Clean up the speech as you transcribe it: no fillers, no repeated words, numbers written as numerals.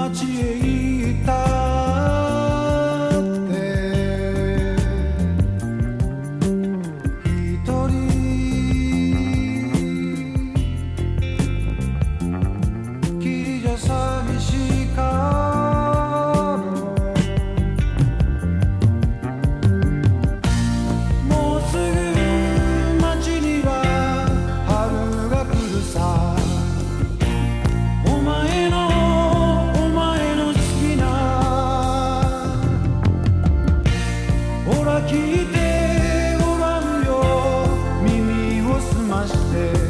街へ行ったって一人きりじゃ寂しいかも。もうすぐ街には春が来るさ。お前の好きなほら聞いてごらんよ、耳を澄まして